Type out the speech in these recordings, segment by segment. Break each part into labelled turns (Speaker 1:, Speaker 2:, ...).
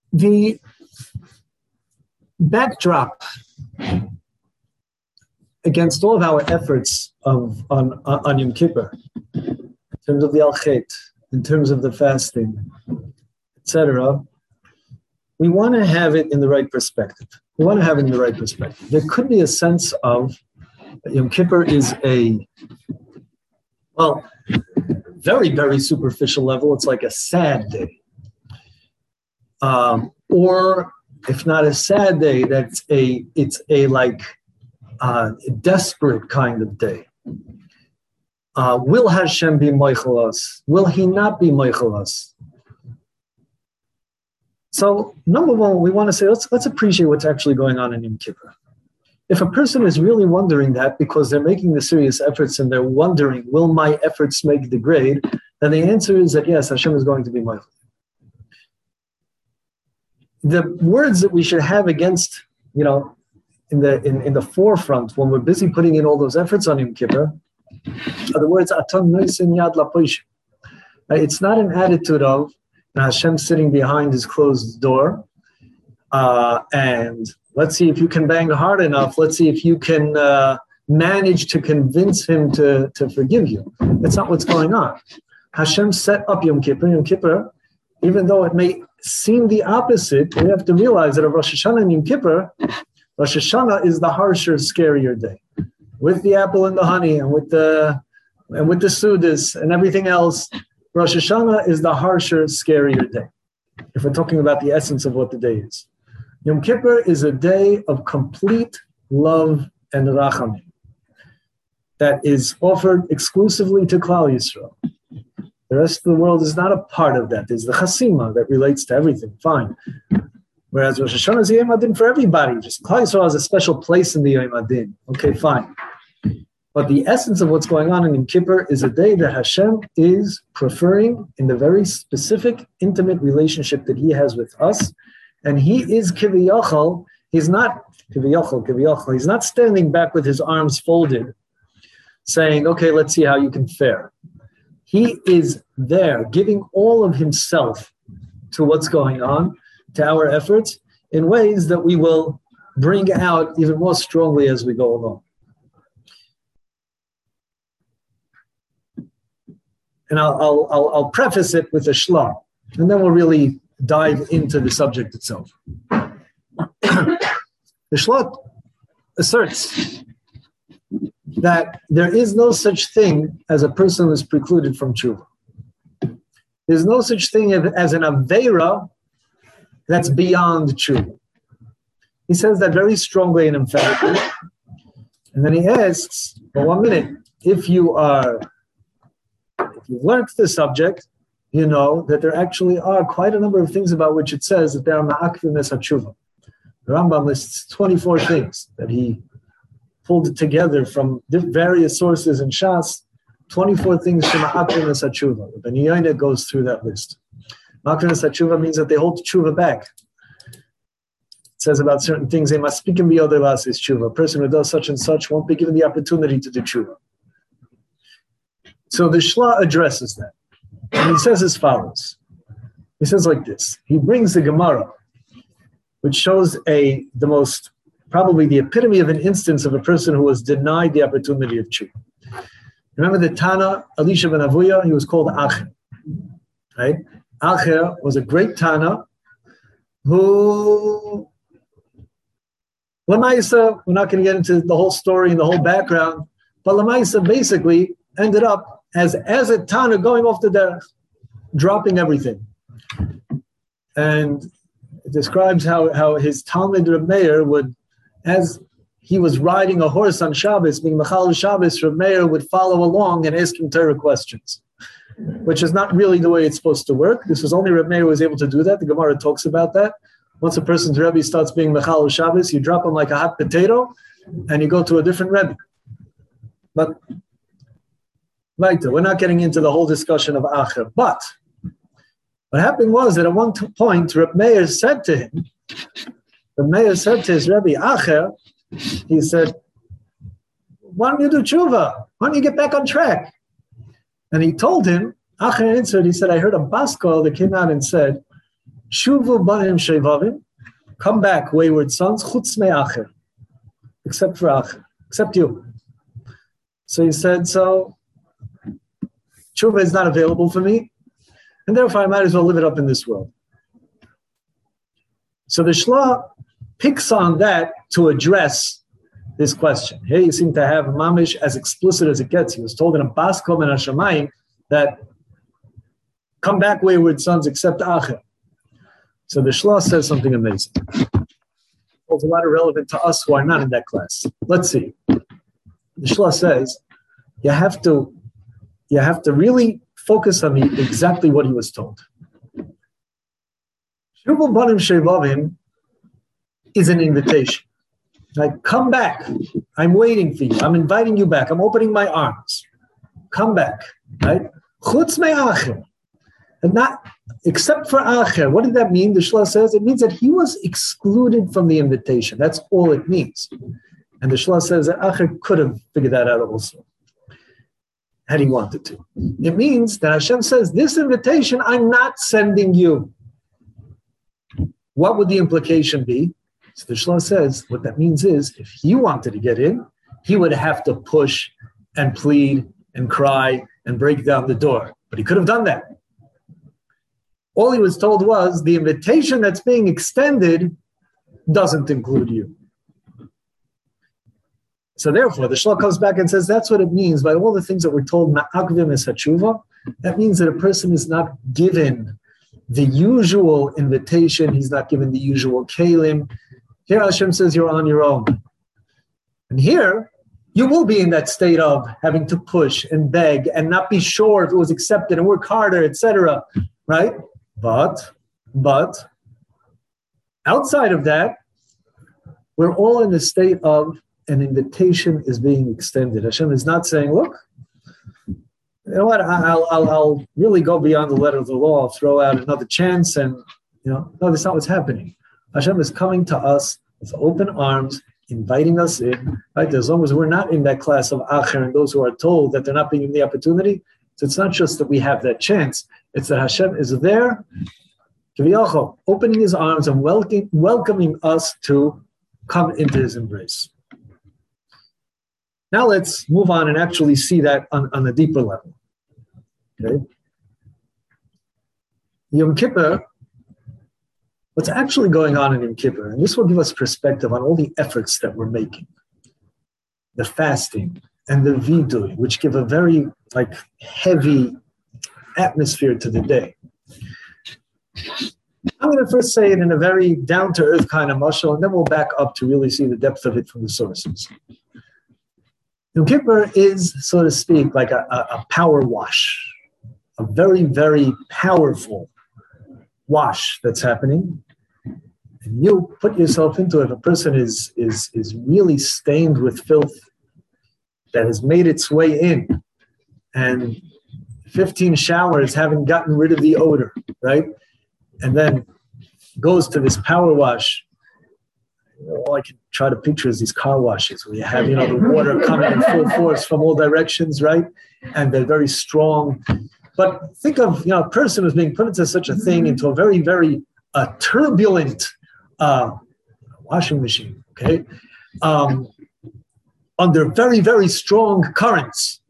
Speaker 1: The backdrop against all of our efforts on Yom Kippur, in terms of the Al-Chet, in terms of the fasting, etc., we want to have it in the right perspective. There could be a sense of Yom Kippur is very, very superficial level. It's like a sad day. Or if not a sad day, it's a desperate kind of day. Will Hashem be moichel us? Will He not be moichel us? So, number one, we want to say, let's appreciate what's actually going on in Yom Kippur. If a person is really wondering that because they're making the serious efforts and they're wondering, will my efforts make the grade? Then the answer is that yes, Hashem is going to be moichel. The words that we should have against, in the forefront when we're busy putting in all those efforts on Yom Kippur are the words Aton Noisin Yad Lapoishim. It's not an attitude of Hashem sitting behind His closed door, and let's see if you can bang hard enough. Let's see if you can manage to convince Him to forgive you. That's not what's going on. Hashem set up Yom Kippur. Yom Kippur, even though it may seem the opposite, we have to realize that of Rosh Hashanah and Yom Kippur, Rosh Hashanah is the harsher, scarier day, with the apple and the honey, and with the Sudas and everything else. Rosh Hashanah is the harsher, scarier day, if we're talking about the essence of what the day is. Yom Kippur is a day of complete love and rachamim that is offered exclusively to Klal Yisrael. The rest of the world is not a part of that. There's the chasima that relates to everything, fine. Whereas Rosh Hashanah is the Yom Adin for everybody. Just Klal Yisrael has a special place in the Yom Adin. Okay, fine. But the essence of what's going on in Yom Kippur is a day that Hashem is preferring in the very specific, intimate relationship that He has with us. And He is kiviyachol. He's not kiviyachol. He's not standing back with His arms folded, saying, okay, let's see how you can fare. He is there, giving all of Himself to what's going on, to our efforts, in ways that we will bring out even more strongly as we go along. And I'll preface it with a shla, and then we'll really dive into the subject itself. The shla asserts that there is no such thing as a person who is precluded from tshuva. There's no such thing as an aveira that's beyond tshuva. He says that very strongly and emphatically. And then he asks, well, 1 minute, if you've learned the subject, you know that there actually are quite a number of things about which it says that they are ma'akvim es hatshuva. The Rambam lists 24 things that he pulled together from various sources in Shas, 24 things from ma'akvim es hatshuva. The Ben Yoina goes through that list. Ma'akvim es hatshuva means that they hold tshuva back. It says about certain things, they must speak in biyodei lasis tshuva. A person who does such and such won't be given the opportunity to do tshuva. So the Shla addresses that. And he says as follows. He says like this. He brings the Gemara, which shows probably the epitome of an instance of a person who was denied the opportunity of tshuva. Remember the Tana, Elisha ben Avuya, he was called Acher. Right? Acher was a great Tana who, Lamaisa, we're not going to get into the whole story and the whole background, but Lamaisa basically ended up as a Tana going off the derech, dropping everything. And it describes how his Talmud Reb Meir would, as he was riding a horse on Shabbos, being Mechal Shabbos, Reb Meir would follow along and ask him Torah questions, which is not really the way it's supposed to work. This was only Reb Meir who was able to do that. The Gemara talks about that. Once a person's Rebbe starts being Mechal Shabbos, you drop him like a hot potato and you go to a different Rebbe. But we're not getting into the whole discussion of Acher. But what happened was that at one point, Reb Meir said to his Rebbe Acher, he said, why don't you do tshuva? Why don't you get back on track? And he told him, Acher answered, he said, I heard a baskol that came out and said Shuvu ba'im shevavim, come back, wayward sons, chutz me'acher, except for Acher, except you. So he said, so tshuva is not available for me, and therefore I might as well live it up in this world. So the Shla picks on that to address this question. Here you seem to have Mamish as explicit as it gets. He was told in a Baskom and Hashemayim that come back, wayward sons, except Acher. So the Shla says something amazing. It's a lot of relevant to us who are not in that class. Let's see. The Shla says you have to really focus on exactly what he was told. Shuvu banim shevavim is an invitation. Like, come back. I'm waiting for you. I'm inviting you back. I'm opening my arms. Come back. Right? Chutz me'acher. And not, except for Acher. What did that mean? The Shla says it means that he was excluded from the invitation. That's all it means. And the Shla says that Acher could have figured that out also, had he wanted to. It means that Hashem says, this invitation, I'm not sending you. What would the implication be? So the Shla says, what that means is, if he wanted to get in, he would have to push and plead and cry and break down the door. But he could have done that. All he was told was, the invitation that's being extended doesn't include you. So therefore, the Shla comes back and says, that's what it means by all the things that we're told, ma'akvim es hatshuva. That means that a person is not given the usual invitation. He's not given the usual kelim. Here Hashem says, you're on your own. And here, you will be in that state of having to push and beg and not be sure if it was accepted and work harder, etc. Right? But outside of that, we're all in a state of an invitation is being extended. Hashem is not saying, look, you know what, I'll really go beyond the letter of the law, I'll throw out another chance, and no, that's not what's happening. Hashem is coming to us with open arms, inviting us in, right? As long as we're not in that class of Acher and those who are told that they're not being given the opportunity, so it's not just that we have that chance, it's that Hashem is there, opening his arms and welcoming us to come into his embrace. Now let's move on and actually see that on a deeper level. Okay? Yom Kippur, what's actually going on in Yom Kippur, and this will give us perspective on all the efforts that we're making. The fasting and the vidui, which give a very heavy atmosphere to the day. I'm going to first say it in a very down-to-earth kind of mashal, and then we'll back up to really see the depth of it from the sources. Yom Kippur is, so to speak, like a power wash, a very, very powerful wash that's happening. And you put yourself into it. If a person is really stained with filth that has made its way in, and 15 showers haven't gotten rid of the odor, right? And then goes to this power wash. All I can try to picture is these car washes where you have, the water coming in full force from all directions, right? And they're very strong. But think of, a person who's being put into such a thing, into a very, very turbulent washing machine, okay? Under very, very strong currents.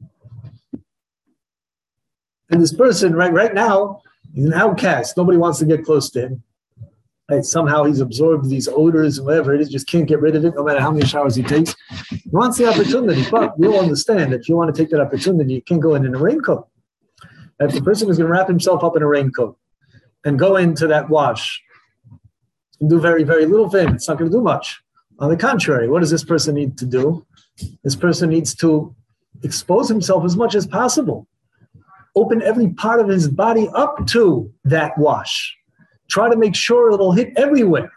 Speaker 1: And this person right now, he's an outcast. Nobody wants to get close to him. Right? Somehow he's absorbed these odors and whatever it is, just can't get rid of it, no matter how many showers he takes. He wants the opportunity, but we all understand that if you want to take that opportunity, you can't go in a raincoat. If the person is going to wrap himself up in a raincoat and go into that wash, and do very, very little thing, it's not going to do much. On the contrary, what does this person need to do? This person needs to expose himself as much as possible. Open every part of his body up to that wash. Try to make sure it'll hit everywhere.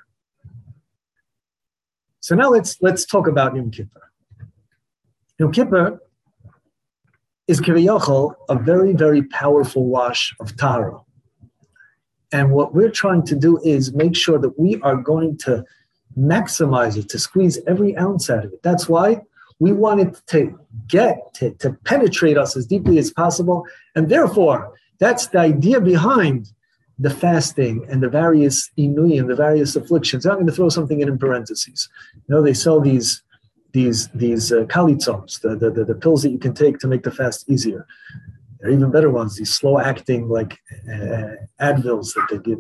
Speaker 1: So now let's talk about Yom Kippur. Yom Kippur is Kiviyachol, a very, very powerful wash of Tahara. And what we're trying to do is make sure that we are going to maximize it, to squeeze every ounce out of it. That's why we want it to penetrate us as deeply as possible. And therefore, that's the idea behind the fasting and the various inuyim, the various afflictions. I'm going to throw something in parentheses. They sell these kalitzoms, the pills that you can take to make the fast easier. There are even better ones, these slow-acting like Advils that they give.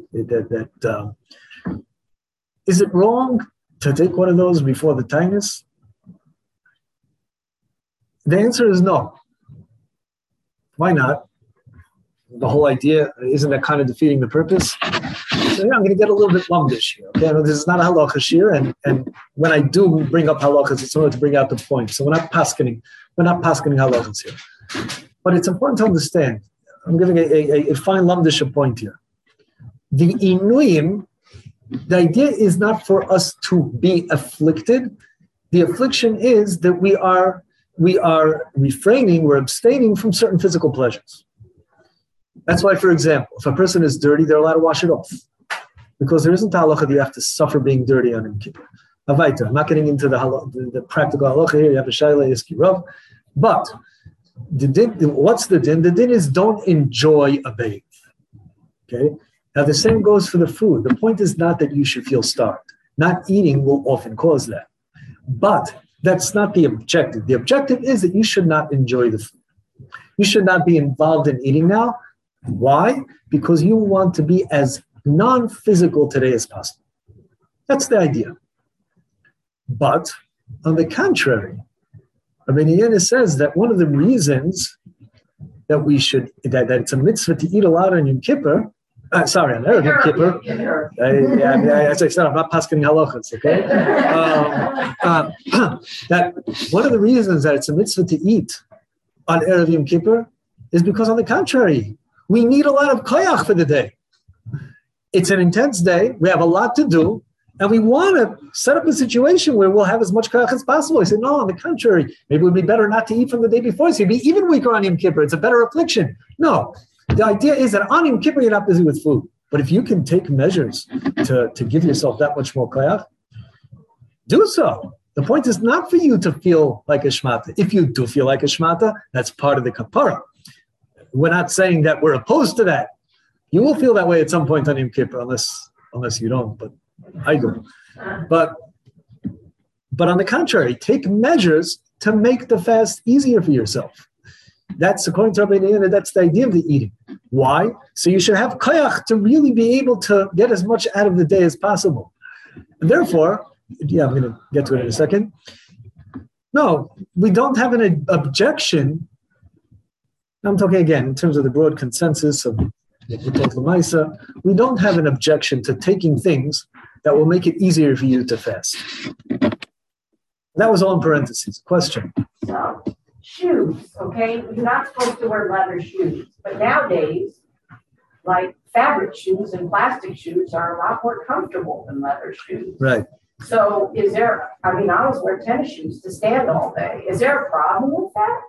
Speaker 1: Is it wrong to take one of those before the tinus? The answer is no. Why not? The whole idea, isn't that kind of defeating the purpose? So I'm going to get a little bit lumdish here. Okay, this is not a halacha shir, and when I do bring up halachas, it's in order to bring out the point. So we're not paskening halachas here. But it's important to understand. I'm giving a fine lumdish point here. The inuyim, the idea is not for us to be afflicted. The affliction is that we are refraining, we're abstaining from certain physical pleasures. That's why, for example, if a person is dirty, they're allowed to wash it off. Because there isn't halacha that you have to suffer being dirty on Yom Kippur. Avaita, I'm not getting into the practical halacha here. You have a shaila, yiski rav. But what's the din? The din is don't enjoy a bathe. Okay? Now the same goes for the food. The point is not that you should feel starved. Not eating will often cause that. But that's not the objective. The objective is that you should not enjoy the food. You should not be involved in eating now. Why? Because you want to be as non-physical today as possible. That's the idea. But on the contrary, Rabbeinu Yonah says that one of the reasons that that it's a mitzvah to eat a lot on Yom Kippur, on Erev Yom Kippur. As I said, I'm not paskening halachas, okay? That one of the reasons that it's a mitzvah to eat on Erev Yom Kippur is because, on the contrary, we need a lot of koyach for the day. It's an intense day. We have a lot to do. And we want to set up a situation where we'll have as much koyach as possible. I said, no, on the contrary, maybe it would be better not to eat from the day before. So you'd be even weaker on Yom Kippur. It's a better affliction. No, the idea is that on Yom Kippur, you're not busy with food. But if you can take measures to give yourself that much more koyach, do so. The point is not for you to feel like a shmata. If you do feel like a shmata, that's part of the kapara. We're not saying that we're opposed to that. You will feel that way at some point on Yom Kippur, unless you don't, but I do. But on the contrary, take measures to make the fast easier for yourself. That's, according to Rabbeinu Yonah, that's the idea of the eating. Why? So you should have koyach to really be able to get as much out of the day as possible. And therefore, I'm going to get to it in a second. No, we don't have an objection. I'm talking again in terms of the broad consensus of Lamaisa. We don't have an objection to taking things that will make it easier for you to fast. That was all in parentheses. Question.
Speaker 2: So, shoes, okay? You're not supposed to wear leather shoes. But nowadays, like fabric shoes and plastic shoes are a lot more comfortable than leather shoes.
Speaker 1: Right.
Speaker 2: So I always wear tennis shoes to stand all day. Is there a problem with that?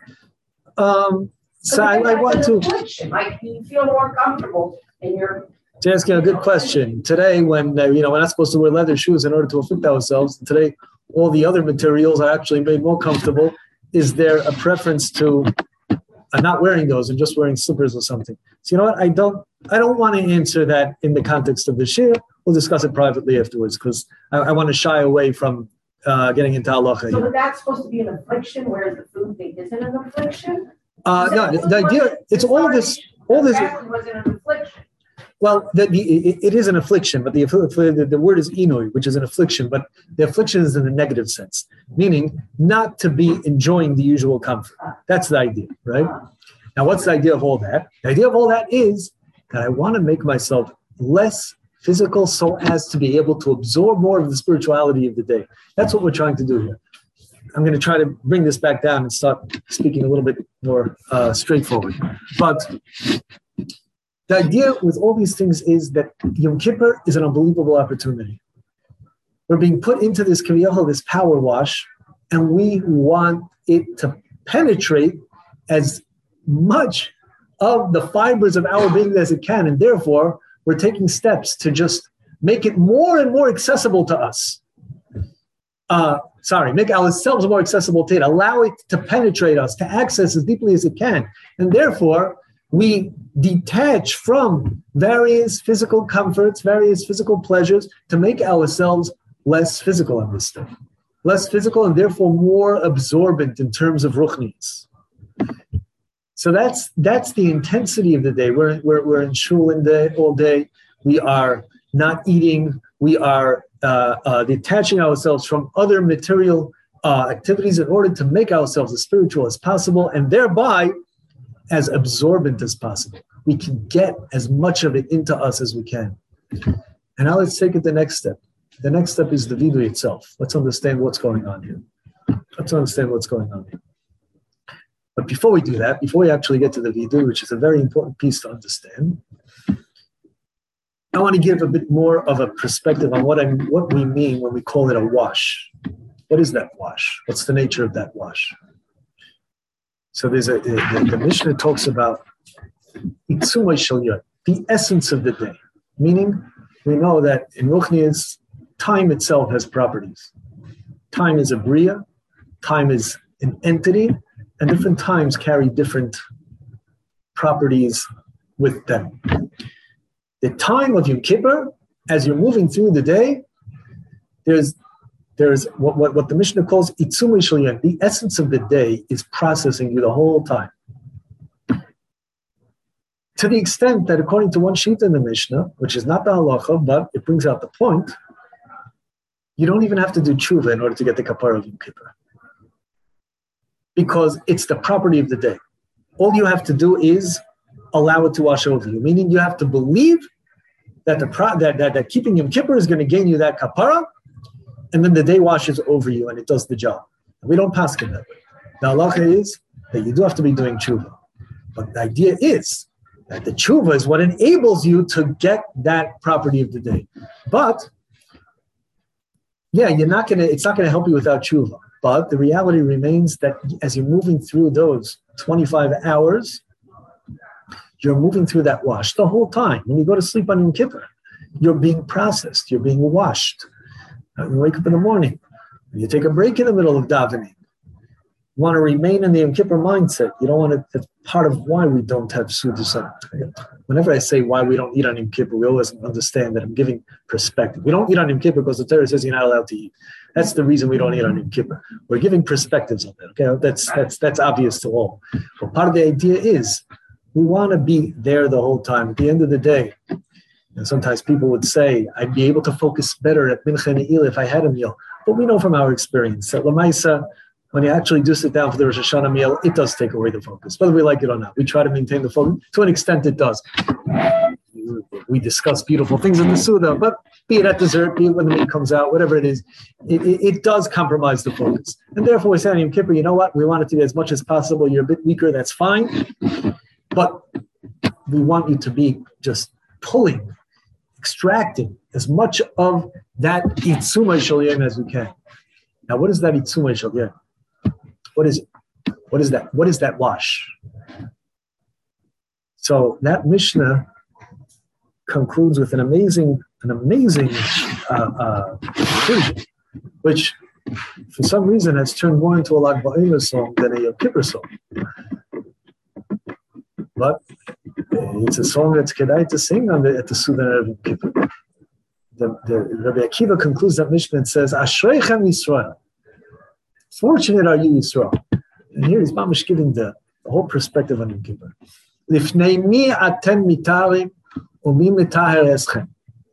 Speaker 1: So I want to...
Speaker 2: Like, you feel more comfortable in your...
Speaker 1: To ask you a good question. Today, when we're not supposed to wear leather shoes in order to afflict ourselves, today all the other materials are actually made more comfortable. Is there a preference to not wearing those and just wearing slippers or something? So you know what? I don't want to answer that in the context of the shir. We'll discuss it privately afterwards because I want to shy away from getting into halacha.
Speaker 2: So that's supposed to be an affliction, whereas the food thing isn't an affliction?
Speaker 1: No, the idea, it's all this.
Speaker 2: Was it an affliction?
Speaker 1: Well, it is an affliction, but the word is inui, which is an affliction, but the affliction is in the negative sense, meaning not to be enjoying the usual comfort. That's the idea, right? Now, what's the idea of all that? The idea of all that is that I want to make myself less physical so as to be able to absorb more of the spirituality of the day. That's what we're trying to do here. I'm going to try to bring this back down and start speaking a little bit more straightforward. But the idea with all these things is that Yom Kippur is an unbelievable opportunity. We're being put into this kaviyachol, this power wash, and we want it to penetrate as much of the fibers of our being as it can, and therefore we're taking steps to just make it more and more accessible to us. Make ourselves more accessible to it, allow it to penetrate us, to access as deeply as it can. And therefore, We detach from various physical comforts, various physical pleasures to make ourselves less physical in this stuff. Less physical and therefore more absorbent in terms of ruchnius. So that's the intensity of the day. We're in shul all day. We are not eating. We are detaching ourselves from other material activities in order to make ourselves as spiritual as possible and thereby as absorbent as possible. We can get as much of it into us as we can. And now let's take it the next step. The next step is the vidui itself. Let's understand what's going on here. But before we do that, before we actually get to the vidui, which is a very important piece to understand, I want to give a bit more of a perspective on what we mean when we call it a wash. What is that wash? What's the nature of that wash? So the Mishnah talks about the essence of the day, meaning we know that in Ruchnius, time itself has properties. Time is a bria, time is an entity, and different times carry different properties with them. The time of Yom Kippur, as you're moving through the day, there's what the Mishnah calls itzumei shel yom. The essence of the day is processing you the whole time. To the extent that according to one sheet in the Mishnah, which is not the halacha, but it brings out the point, you don't even have to do tshuva in order to get the kapara of Yom Kippur. Because it's the property of the day. All you have to do is allow it to wash over you, meaning you have to believe that that keeping Yom Kippur is going to gain you that kapara, and then the day washes over you and it does the job. And we don't pass it that way. The halacha is that you do have to be doing tshuva. But the idea is that the tshuva is what enables you to get that property of the day. But, yeah, it's not going to help you without tshuva. But the reality remains that as you're moving through those 25 hours, you're moving through that wash the whole time. When you go to sleep on Yom Kippur, you're being processed, you're being washed. You wake up in the morning, you take a break in the middle of davening. You want to remain in the Yom Kippur mindset. You don't want to, that's part of why we don't have Suda. Whenever I say why we don't eat on Yom Kippur, we always understand that I'm giving perspective. We don't eat on Yom Kippur because the Torah says you're not allowed to eat. That's the reason we don't eat on Yom Kippur. We're giving perspectives on that. Okay, that's obvious to all. But part of the idea is we want to be there the whole time. At the end of the day, and sometimes people would say, I'd be able to focus better at Mincha Ne'ilah if I had a meal. But we know from our experience that Lamaisa, when you actually do sit down for the Rosh Hashanah meal, it does take away the focus, whether we like it or not. We try to maintain the focus. To an extent, it does. We discuss beautiful things in the Suda, but be it at dessert, be it when the meat comes out, whatever it is, it does compromise the focus. And therefore, we say on Yom Kippur, you know what? We want it to be as much as possible. You're a bit weaker, that's fine. But we want you to be just pulling, extracting as much of that itzumei shel yom as we can. Now, what is that itzumei shel yom? What is it? What is that? What is that wash? So that Mishnah concludes with an amazing conclusion, which for some reason has turned more into a Lag BaOmer song than a Yom Kippur song. But it's a song that's kedai to sing at the Sudan of Yom Kippur. The Rabbi Akiva concludes that Mishnah and says, Ashreichem Yisrael. Fortunate are you, Yisrael. And here he's mamish giving the whole perspective on Yom Kippur. Lifnei mi atem mitarim u'mi mitaher eschem.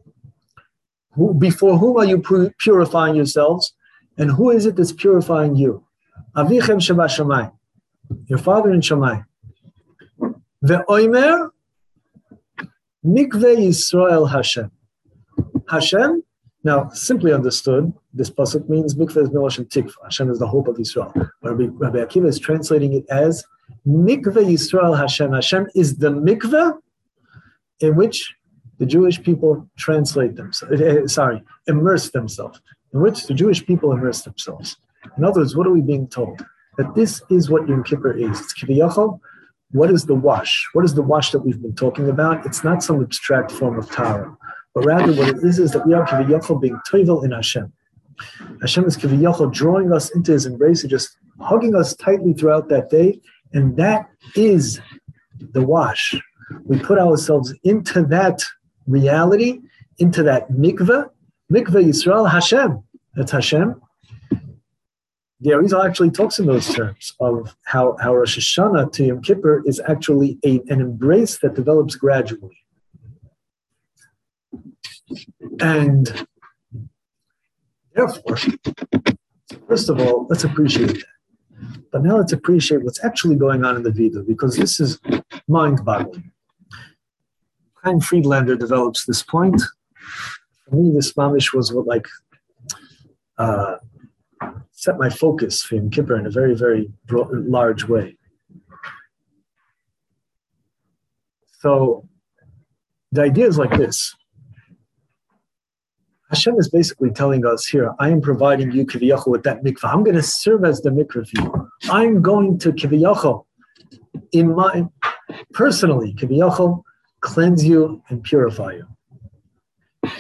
Speaker 1: Before whom are you purifying yourselves? And who is it that's purifying you? Avichem shebashamayim. Your father in Shamayim. Ve'omer mikveh Yisrael Hashem. Hashem, now simply understood, this pasuk means mikveh is miloshen tikva. Hashem is the hope of Yisrael. Rabbi Akiva is translating it as mikveh Yisrael Hashem. Hashem is the mikveh in which the Jewish people immerse themselves. In which the Jewish people immerse themselves. In other words, what are we being told? That this is what Yom Kippur is. It's kiviyachol. What is the wash? What is the wash that we've been talking about? It's not some abstract form of Torah, but rather what it is that we are kiviyachol being toivel in Hashem. Hashem is kiviyachol drawing us into His embrace and just hugging us tightly throughout that day, and that is the wash. We put ourselves into that reality, into that mikveh. Mikveh Yisrael Hashem. That's Hashem. The Arizal actually talks in those terms of how Rosh Hashanah to Yom Kippur is actually an embrace that develops gradually. And therefore, first of all, let's appreciate that. But now let's appreciate what's actually going on in the Vida, because this is mind-boggling. Chaim Friedlander develops this point. For me, this mamish was what set my focus for Yom Kippur in a very, very large way. So the idea is like this. Hashem is basically telling us here, I am providing you kiviyachol with that mikvah. I'm going to serve as the mikvah for you. I'm going to kiviyachol in my, personally, kiviyachol, cleanse you and purify you.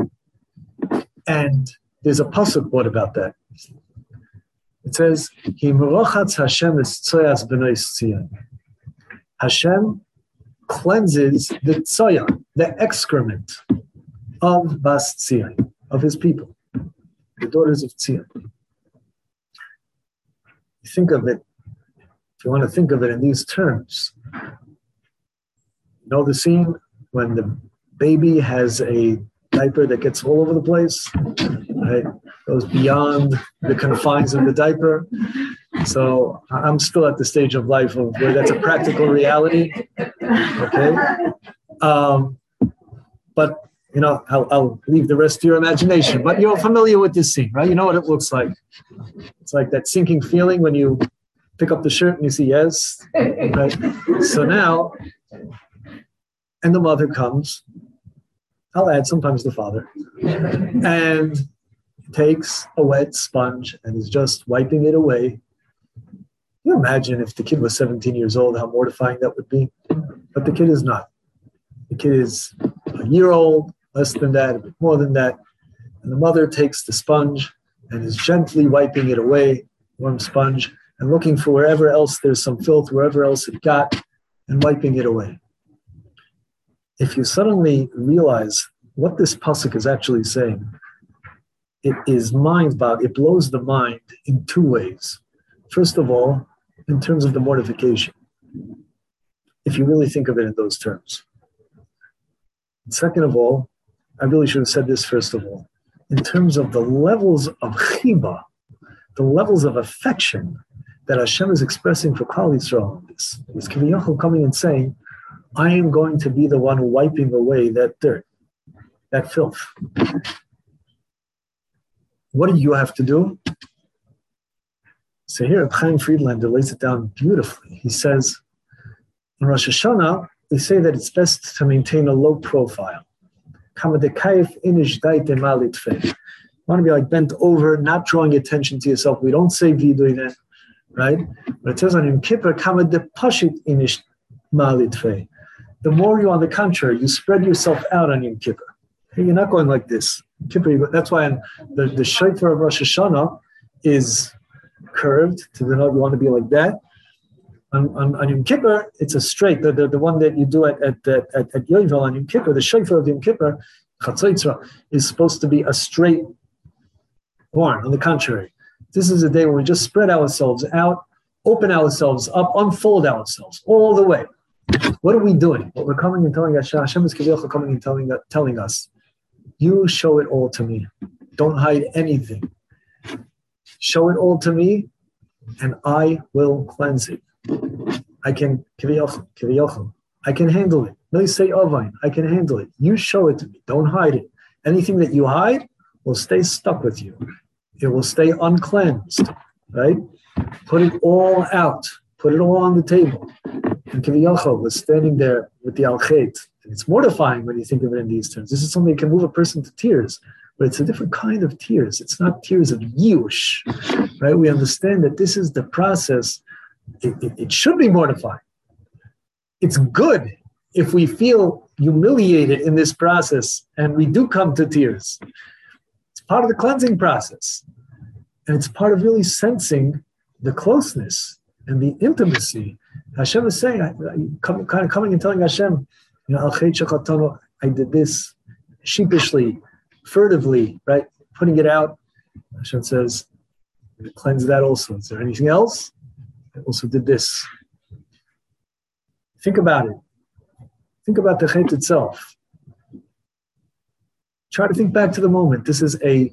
Speaker 1: And there's a pasuk word about that. It says, Hashem is tzoyas b'nei Tzion. Hashem cleanses the tzoyan, the excrement of Bas Tzion, of his people, the daughters of Tzion. Think of it, if you want to think of it in these terms, you know the scene when the baby has a diaper that gets all over the place, right? Goes beyond the confines of the diaper. So I'm still at the stage of life of where that's a practical reality. Okay, but you know, I'll leave the rest to your imagination. But you're familiar with this scene, right? You know what it looks like. It's like that sinking feeling when you pick up the shirt and you see yes, right? So now, and the mother comes. I'll add sometimes the father, and takes a wet sponge and is just wiping it away. Can you imagine if the kid was 17 years old, how mortifying that would be? But the kid is not. The kid is a year old, less than that, a bit more than that. And the mother takes the sponge and is gently wiping it away, warm sponge, and looking for wherever else there's some filth, wherever else it got, and wiping it away. If you suddenly realize what this pasuk is actually saying, it is mind-boggling. It blows the mind in two ways. First of all, in terms of the mortification, if you really think of it in those terms. And second of all, I really should have said this first of all, in terms of the levels of chiba, the levels of affection that Hashem is expressing for Klal Yisrael in this. It's Kiviyachol coming and saying, I am going to be the one wiping away that dirt, that filth. What do you have to do? So here, Chaim Friedlander lays it down beautifully. He says, in Rosh Hashanah, we say that it's best to maintain a low profile. You want to be like bent over, not drawing attention to yourself. We don't say vidui then, right? But it says on Yom Kippur, the more you, on the contrary, you spread yourself out on Yom Kippur. You're not going like this. Kippur, that's why the shofar of Rosh Hashanah is curved to denote you want to be like that. On Yom Kippur, it's a straight. The one that you do at Yovel on Yom Kippur, the shofar of Yom Kippur, Chatzotzra, is supposed to be a straight horn. On the contrary, this is a day where we just spread ourselves out, open ourselves up, unfold ourselves all the way. What are we doing? What we're coming and telling us, Hashem is coming and telling us, you show it all to me. Don't hide anything. Show it all to me, and I will cleanse it. I can I can handle it. No, you say Ovain, I can handle it. You show it to me. Don't hide it. Anything that you hide will stay stuck with you. It will stay uncleansed, right? Put it all out. Put it all on the table. And Kiviyachol was standing there with the Al-Chet. And it's mortifying when you think of it in these terms. This is something that can move a person to tears, but it's a different kind of tears. It's not tears of yush, right? We understand that this is the process. It should be mortifying. It's good if we feel humiliated in this process and we do come to tears. It's part of the cleansing process. And it's part of really sensing the closeness and the intimacy Hashem is saying, kind of coming and telling Hashem, I did this sheepishly, furtively, right? Putting it out. Hashem says, cleanse that also. Is there anything else? I also did this. Think about it. Think about the chet itself. Try to think back to the moment. This is a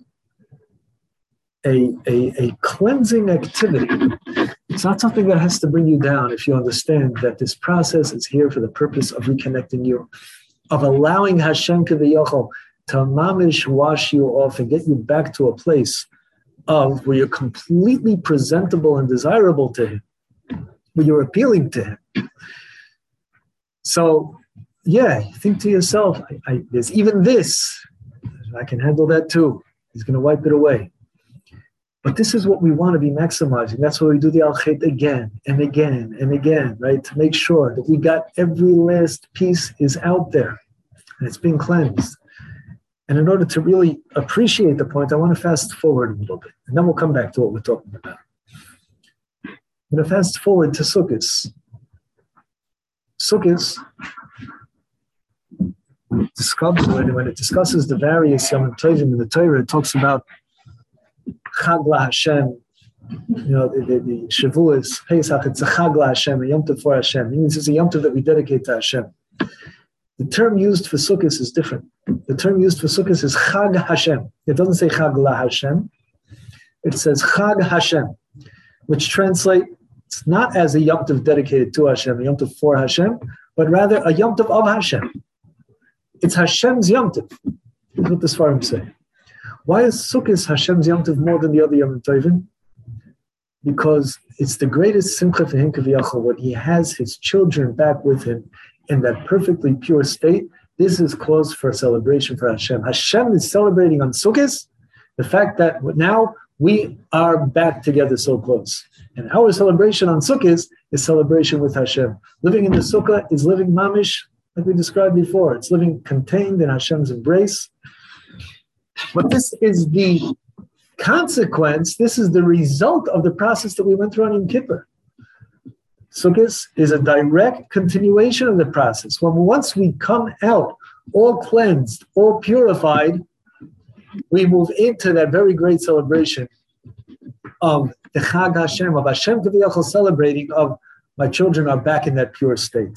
Speaker 1: cleansing activity. It's not something that has to bring you down if you understand that this process is here for the purpose of reconnecting you, of allowing Hashem Kaviyachol to mamish wash you off and get you back to a place of where you're completely presentable and desirable to Him, where you're appealing to Him. So, yeah, think to yourself, there's even this. I can handle that too. He's going to wipe it away. But this is what we want to be maximizing. That's why we do the al-chet again and again and again, right? To make sure that we got every last piece is out there and it's being cleansed. And in order to really appreciate the point, I want to fast forward a little bit. And then we'll come back to what we're talking about. I'm going to fast forward to Sukkot. Sukkot, when it discusses the various Yom Tovim in the Torah, it talks about Chag LaHashem, the Shavuos, Pesach, it's a Chag LaHashem, a Yom Tov for Hashem. It means it's a Yom Tov that we dedicate to Hashem. The term used for Sukkot is different. The term used for Sukkot is Chag Hashem. It doesn't say Chag LaHashem. It says Chag Hashem, which translates not as a Yom Tov dedicated to Hashem, a Yom Tov for Hashem, but rather a Yom Tov of Hashem. It's Hashem's Yom Tov. That's what the Sfarim say. Why is Sukkot Hashem's Yom Tov more than the other Yom Tovim? Because it's the greatest simcha for him, Kaviyachol, when he has his children back with him in that perfectly pure state. This is cause for a celebration for Hashem. Hashem is celebrating on Sukkot the fact that now we are back together so close. And our celebration on Sukkot is celebration with Hashem. Living in the Sukkah is living mamish, like we described before. It's living contained in Hashem's embrace. But this is the consequence, this is the result of the process that we went through on Yom Kippur. Sukkot is a direct continuation of the process. Once we come out all cleansed, all purified, we move into that very great celebration of the Chag Hashem, of Hashem Kaviyachol celebrating of my children are back in that pure state.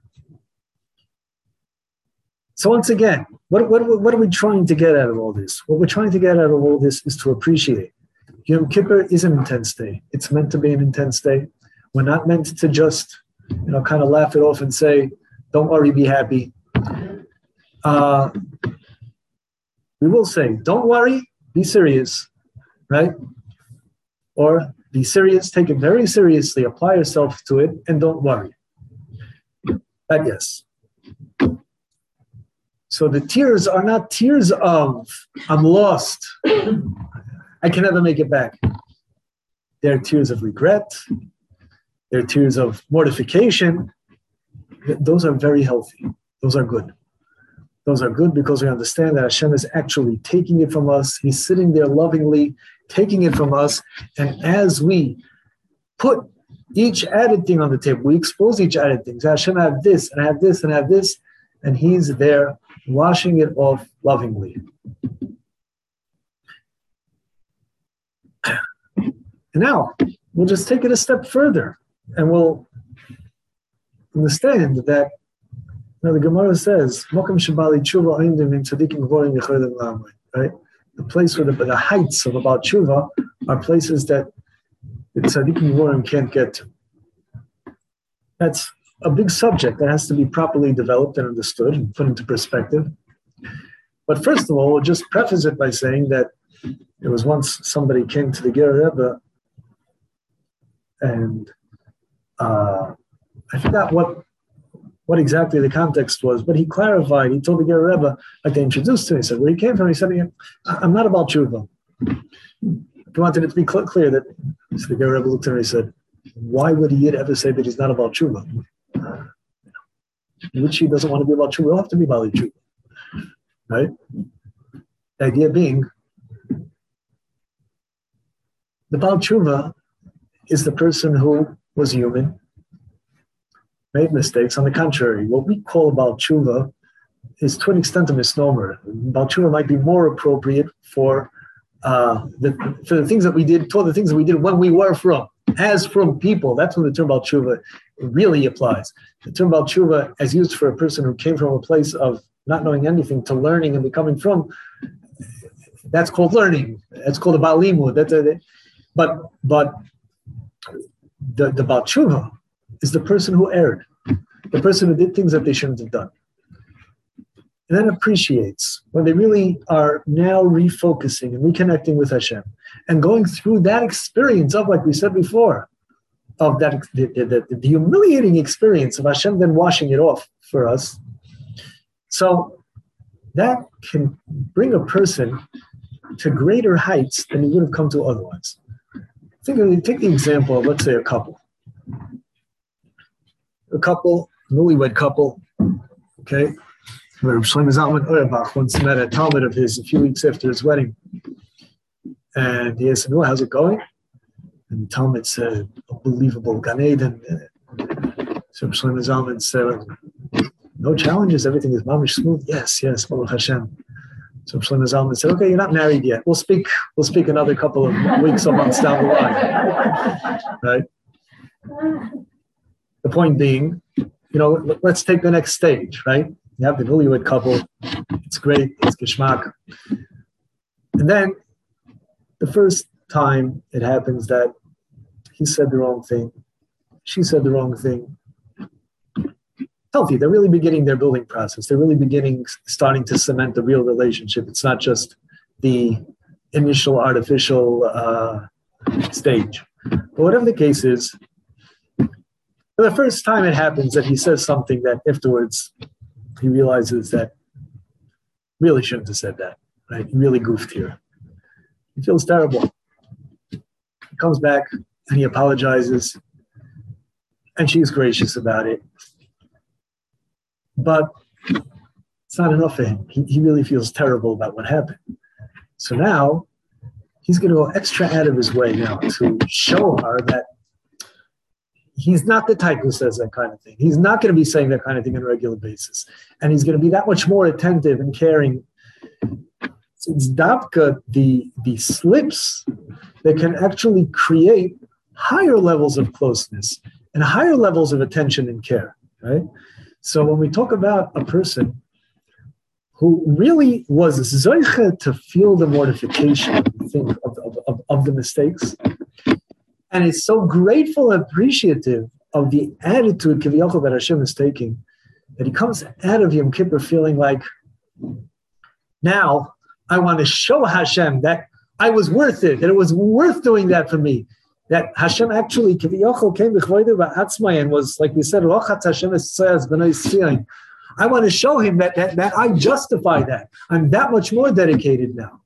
Speaker 1: So once again, what are we trying to get out of all this? What we're trying to get out of all this is to appreciate. Yom Kippur is an intense day. It's meant to be an intense day. We're not meant to just, kind of laugh it off and say, don't worry, be happy. We will say, don't worry, be serious, right? Or be serious, take it very seriously, apply yourself to it, and don't worry. That yes. So the tears are not tears of, I'm lost, I can never make it back. They're tears of regret. They're tears of mortification. Those are very healthy. Those are good. Those are good because we understand that Hashem is actually taking it from us. He's sitting there lovingly, taking it from us. And as we put each added thing on the table, we expose each added thing. So Hashem, I have this, and I have this, and I have this. And He's there washing it off lovingly. And now, we'll just take it a step further, and we'll understand that the Gemara says, "Mokem shebali tshuva oimdim in tzadikim gvorim yichodim la'amay." Right, the place where the heights of about tshuva are places that the tzadikim gvorim can't get to. That's a big subject that has to be properly developed and understood and put into perspective. But first of all, we'll just preface it by saying that there was once somebody came to the Ger Rebbe, and I forgot what exactly the context was, but he clarified. He told the Ger Rebbe, like they introduced to him, he said, where he came from, he said, I'm not about tshuva. He wanted it to be clear that, so the Ger Rebbe looked at him and he said, why would a Yid ever say that he's not about tshuva? Which he doesn't want to be about tshuva, he'll have to be about tshuva. Right? The idea being, the Baal Tshuva is the person who was human, made mistakes. On the contrary, what we call Baal Tshuva is to an extent a misnomer. Baal Tshuva might be more appropriate for the things that we did, toward the things that we did when we were from, as from people. That's when the term Baal Tshuva really applies. The term Baal Tshuva, as used for a person who came from a place of not knowing anything to learning and becoming from, that's called learning. That's called a Baal Limud. But the Baal Tshuva is the person who erred, the person who did things that they shouldn't have done. And then appreciates when they really are now refocusing and reconnecting with Hashem and going through that experience of, like we said before, of that the humiliating experience of Hashem then washing it off for us. So that can bring a person to greater heights than he would have come to otherwise. Take the example of, let's say, a newlywed couple, okay? Where Shlomo Zalman Auerbach once met a Talmud of his a few weeks after his wedding. And he asked him, how's it going? And the Talmud said, unbelievable, Gan Eden. So Shlomo Zalman said, no challenges, everything is mamish smooth. Yes, Baruch Hashem. So Shlomo Zalman said, okay, you're not married yet. We'll speak another couple of weeks or months down the line. Right? The point being, let's take the next stage, right? You have the newlywed couple. It's great. It's geschmack. And then the first time it happens that he said the wrong thing, she said the wrong thing. Healthy. They're really beginning their building process. They're really starting to cement the real relationship. It's not just the initial artificial stage. But whatever the case is, for the first time it happens that he says something that afterwards he realizes that really shouldn't have said that, right? He really goofed here. He feels terrible. He comes back and he apologizes, and she's gracious about it. But it's not enough for him. He really feels terrible about what happened. So now he's going to go extra out of his way now to show her that he's not the type who says that kind of thing. He's not going to be saying that kind of thing on a regular basis. And he's going to be that much more attentive and caring. So it's dabka, the slips that can actually create higher levels of closeness and higher levels of attention and care, right? So when we talk about a person who really was zoiche to feel the mortification of the mistakes, and is so grateful and appreciative of the attitude Kiviyachol that Hashem is taking, that he comes out of Yom Kippur feeling like, now I want to show Hashem that I was worth it, that it was worth doing that for me. That Hashem actually, Kiviyachol came b'chvoido ba'atzmai and was, like we said, Rochatz Hashem es b'nai Tzion. I want to show him that I justify that. I'm that much more dedicated now.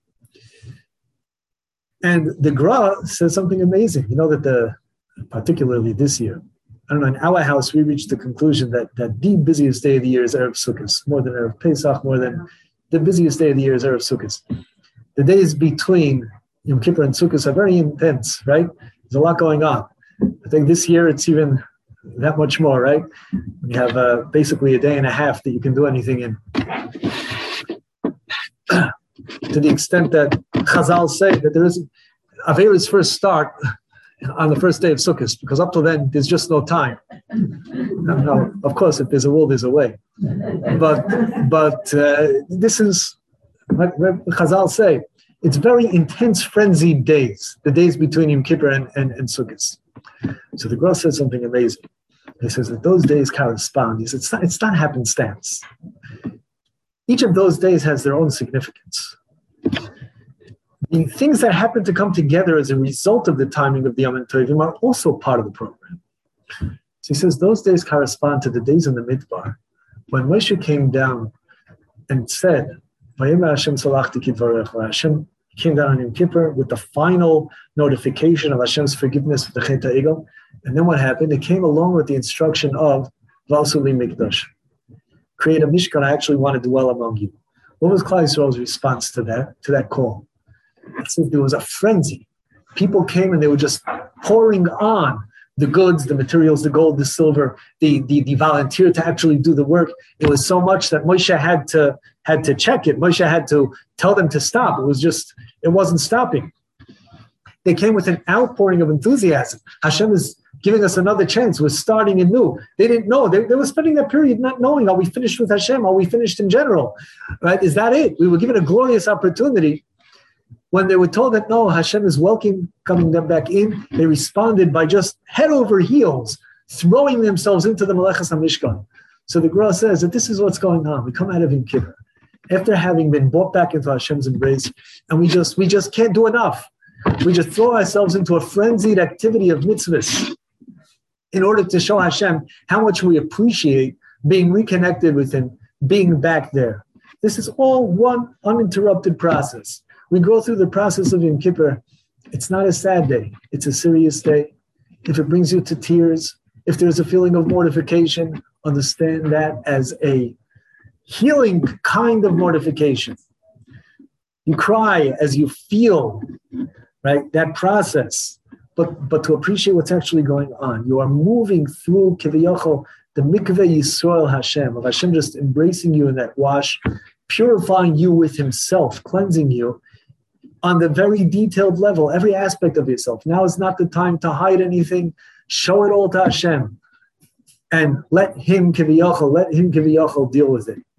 Speaker 1: And the Gra says something amazing. That particularly this year, I don't know, in our house, we reached the conclusion that the busiest day of the year is Erev Sukkot, more than Erev Pesach, more than the busiest day of the year is Erev Sukkot. The days between Yom Kippur and Sukkot are very intense, right? There's a lot going on. I think this year it's even that much more, right? We have basically a day and a half that you can do anything in. To the extent that Chazal say that there is Aveira's first start on the first day of Sukkot, because up till then there's just no time. No, of course, if there's a will, there's a way. But this is, like Chazal say, it's very intense, frenzied days, the days between Yom Kippur and Sukkot. So the Gra says something amazing. He says that those days correspond. He says it's not happenstance. Each of those days has their own significance. The things that happen to come together as a result of the timing of the Yom Tovim are also part of the program. So he says those days correspond to the days in the Midbar, when Moshe came down and said, Vayomer Hashem salachti kidvarecha. Hashem came down on Yom Kippur with the final notification of Hashem's forgiveness of the Chet HaEgel. And then what happened? It came along with the instruction of V'asu li mikdash. Create a Mishkan, I actually want to dwell among you. What was Klal Yisrael's response to that call? It says there was a frenzy. People came and they were just pouring on the goods, the materials, the gold, the silver, the volunteer to actually do the work. It was so much that Moshe had to check it. Moshe had to tell them to stop. It wasn't stopping. They came with an outpouring of enthusiasm. Hashem is giving us another chance. We're starting anew. They didn't know. They were spending that period not knowing, are we finished with Hashem? Are we finished in general? Right? Is that it? We were given a glorious opportunity. When they were told that, no, Hashem is welcoming them back in, they responded by just head over heels, throwing themselves into the Melechas HaMishkan. So the Gra says that this is what's going on. We come out of Yom Kippur, after having been brought back into Hashem's embrace, and we just can't do enough. We just throw ourselves into a frenzied activity of mitzvahs in order to show Hashem how much we appreciate being reconnected with Him, being back there. This is all one uninterrupted process. We go through the process of Yom Kippur. It's not a sad day. It's a serious day. If it brings you to tears, if there's a feeling of mortification, understand that as a healing kind of mortification. You cry as you feel, right, that process, but to appreciate what's actually going on. You are moving through Kiviyachol, the Mikveh Yisrael Hashem, of Hashem just embracing you in that wash, purifying you with Himself, cleansing you on the very detailed level, every aspect of yourself. Now is not the time to hide anything. Show it all to Hashem and let Him Kiviyachol deal with it.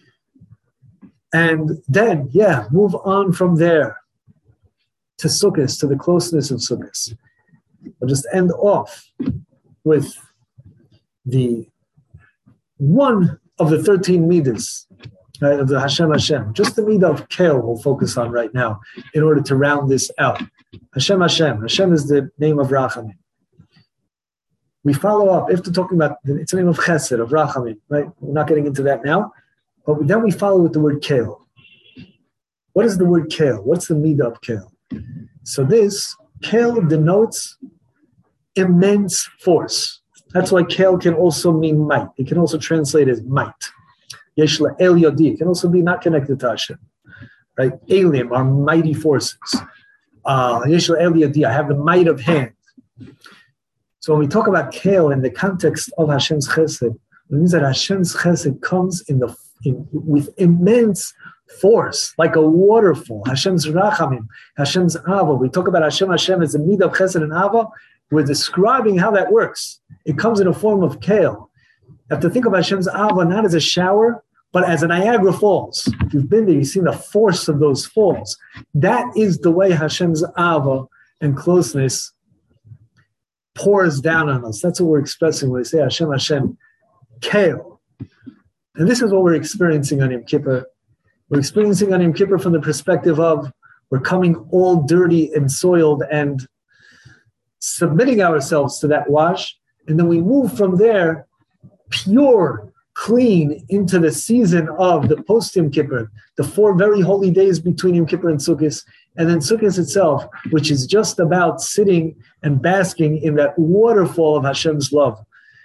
Speaker 1: And then, move on from there to Sukkot, to the closeness of Sukkot. I'll just end off with the one of the 13 midas, right, of the Hashem. Just the midah of Kel we'll focus on right now in order to round this out. Hashem. Hashem is the name of Rachamim. We follow up, after talking about, it's the name of Chesed, of Rachamim, right? We're not getting into that now. But then we follow with the word Kel. What is the word Kel? What's the midah of Kel? So this, Kel denotes immense force. That's why Kel can also mean might. It can also translate as might. Yesh el yodi. It can also be not connected to Hashem. Right? Elim are mighty forces. Yesh el yodi. I have the might of hand. So when we talk about Kel in the context of Hashem's Chesed, it means that Hashem's Chesed comes with immense force, like a waterfall. Hashem's Rachamim, Hashem's Ava. We talk about Hashem as the midah of Chesed and Ava. We're describing how that works. It comes in a form of Kel. You have to think of Hashem's Ava not as a shower, but as a Niagara Falls. If you've been there, you've seen the force of those falls. That is the way Hashem's Ava and closeness pours down on us. That's what we're expressing when we say Hashem, Kel. And this is what we're experiencing on Yom Kippur. We're experiencing on Yom Kippur from the perspective of we're coming all dirty and soiled and submitting ourselves to that wash. And then we move from there pure, clean into the season of the post Yom Kippur, the 4 very holy days between Yom Kippur and Sukkot, and then Sukkot itself, which is just about sitting and basking in that waterfall of Hashem's love.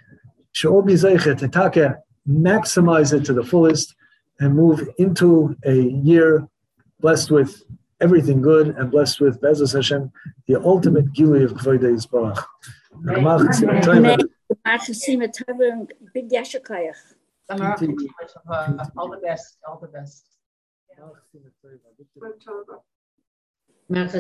Speaker 1: Maximize it to the fullest and move into a year blessed with everything good and blessed with Be'ezus Hashem, the ultimate Gilui of Kvoidei Yisbarach.
Speaker 2: All the best.